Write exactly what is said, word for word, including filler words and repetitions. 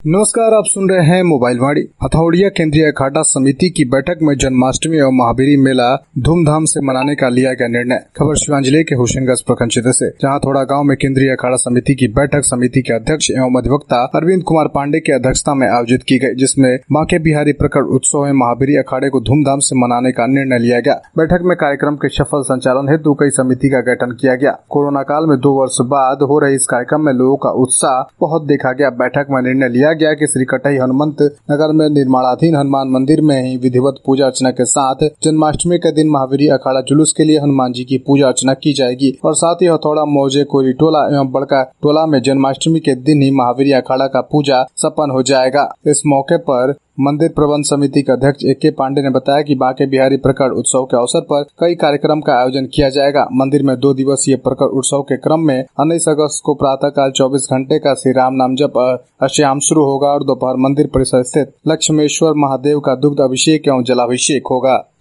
नमस्कार, आप सुन रहे हैं मोबाइल वाणी। हथौड़िया केंद्रीय अखाड़ा समिति की बैठक में जन्माष्टमी एवं महावीरी मेला धूमधाम से मनाने का लिया गया निर्णय। खबर शिवांग जिले के होशंगाबाद प्रखंड क्षेत्र से, जहां थोड़ा गांव में केंद्रीय अखाड़ा समिति की बैठक समिति के अध्यक्ष एवं अधिवक्ता अरविंद कुमार पांडे की अध्यक्षता में आयोजित की गई, जिसमें बांके बिहारी प्रकट उत्सव एवं महावीरी अखाड़े को धूमधाम से मनाने का निर्णय लिया गया। बैठक में कार्यक्रम के सफल संचालन हेतु कई समिति का गठन किया गया। कोरोना काल में दो वर्ष बाद हो रहे इस कार्यक्रम में लोगों का उत्साह बहुत देखा गया। बैठक में निर्णय लिया गया कि श्री कटई हनुमंत नगर में निर्माणाधीन हनुमान मंदिर में ही विधिवत पूजा अर्चना के साथ जन्माष्टमी के दिन महावीरी अखाड़ा जुलूस के लिए हनुमान जी की पूजा अर्चना की जाएगी और साथ ही हथौड़ा मौजे कोरी टोला एवं बड़का टोला में जन्माष्टमी के दिन ही महावीरी अखाड़ा का पूजा संपन्न हो जाएगा। इस मौके पर मंदिर प्रबंध समिति के अध्यक्ष ए के पांडे ने बताया कि बांके बिहारी प्रकट उत्सव के अवसर पर कई कार्यक्रम का आयोजन किया जाएगा। मंदिर में दो दिवसीय प्रकट उत्सव के क्रम में उन्नीस अगस्त को प्रातः काल चौबीस घंटे का श्री राम नाम जप अष्टयाम शुरू होगा और दोपहर मंदिर परिसर स्थित लक्ष्मेश्वर महादेव का दुग्ध अभिषेक एवं जलाभिषेक होगा।